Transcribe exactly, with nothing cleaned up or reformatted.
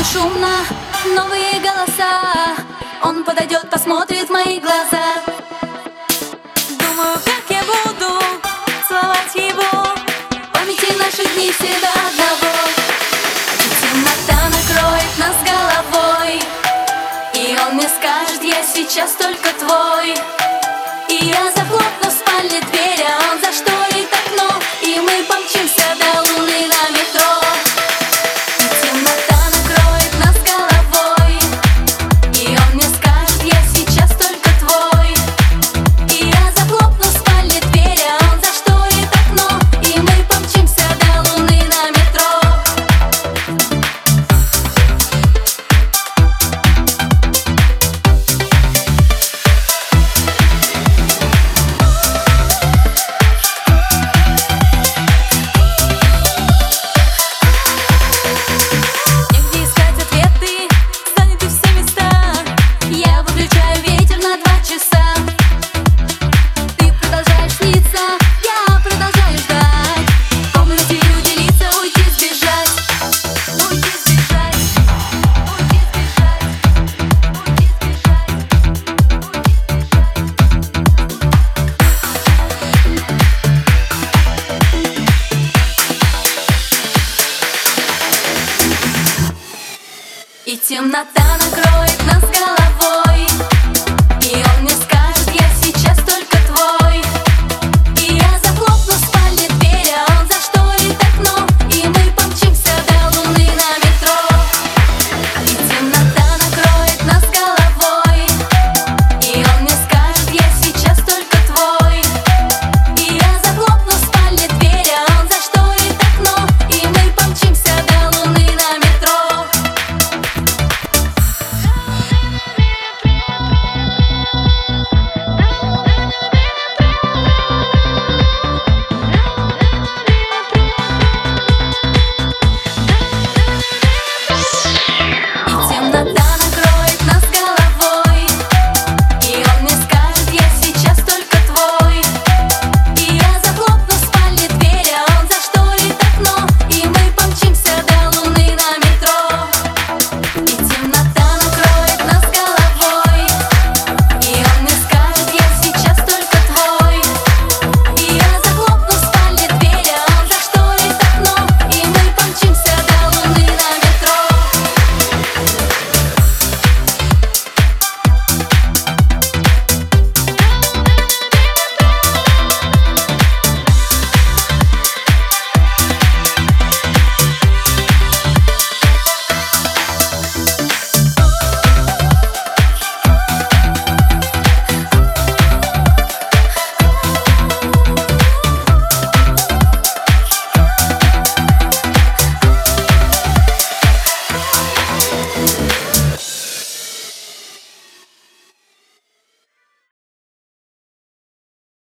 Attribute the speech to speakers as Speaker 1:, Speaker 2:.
Speaker 1: шумно, новые голоса. Он подойдет, посмотрит в мои глаза.
Speaker 2: Думаю, как я буду целовать его.
Speaker 1: В памяти наших дней все до одного. Темнота накроет нас головой, и он мне скажет: я сейчас только твой. И я захлопну в спальне дверь, а он зашторит окно, и мы помчимся до луны на метро. Темнота накроет нас головой, и он мне скажет: я сейчас только твой. И я захлопну в спальне дверь, а он зашторит окно, и мы помчимся до луны на метро. Я выключаю ветер на два часа. Ты продолжаешь сниться, я продолжаю ждать. В комнате люди лица, уйти, сбежать. Уйти, сбежать. Уйти, сбежать. Уйти, сбежать. И темнота накроет нас